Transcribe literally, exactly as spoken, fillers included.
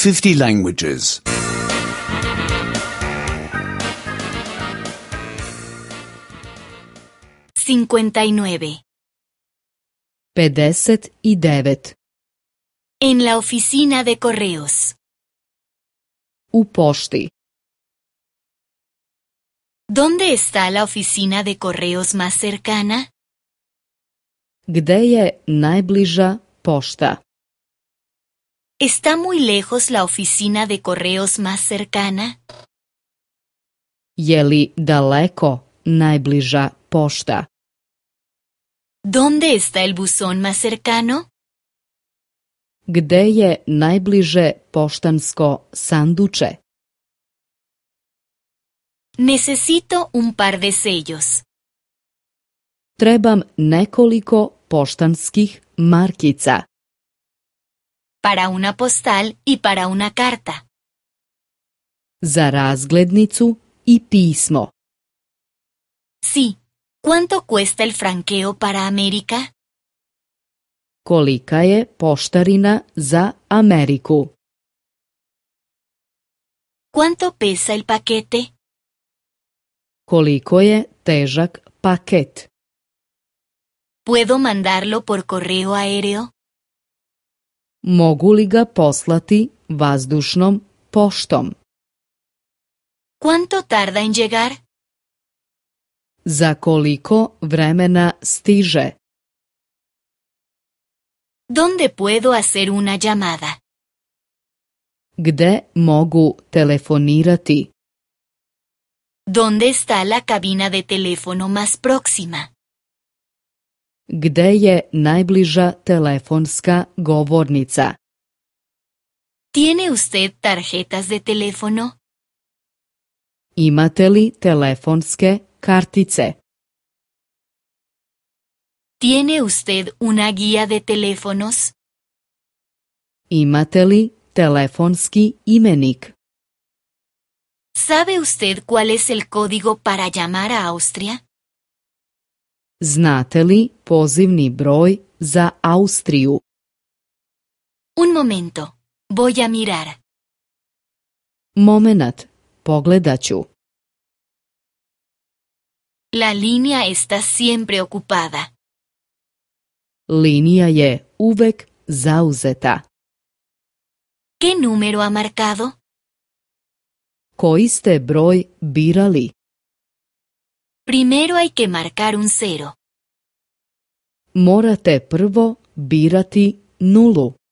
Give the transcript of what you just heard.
fifty languages. cincuenta y nueve. pedeset i devet. En la oficina de correos. U pošti. ¿Dónde está la oficina de correos más cercana? Gde je najbliža pošta? ¿Está muy lejos la oficina de correos más cercana? Je li daleko najbliža pošta? ¿Dónde está el buzón más cercano? Gde je najbliže poštansko sanduče? Necesito un par de sellos. Trebam nekoliko poštanskih markica. Para una postal y para una carta. Za razglednicu i pismo. Sí. ¿Cuánto cuesta el franqueo para América? Kolika je poštarina za Ameriku? ¿Cuánto pesa el paquete? Koliko je težak paket? ¿Puedo mandarlo por correo aéreo? Mogu li ga poslati vazdušnom poštom? ¿Cuánto tarda en llegar? Za koliko vremena stiže? ¿Dónde puedo hacer una llamada? Gde mogu telefonirati? ¿Dónde está la cabina de teléfono más próxima? Gde je najbliža telefonska govornica? ¿Tiene usted tarjetas de teléfono? Imate li telefonske kartice? ¿Tiene usted una guía de teléfonos? Imate li telefonski imenik? ¿Sabe usted cuál es el código para llamar a Austria? Znate li pozivni broj za Austriju? Un momento, voy a mirar. Momenat, pogledaću. La línea está siempre ocupada. Linija je uvek zauzeta. ¿Qué número ha marcado? Koji ste broj birali? Primero hay que marcar un cero. Morate prvo birati nulu.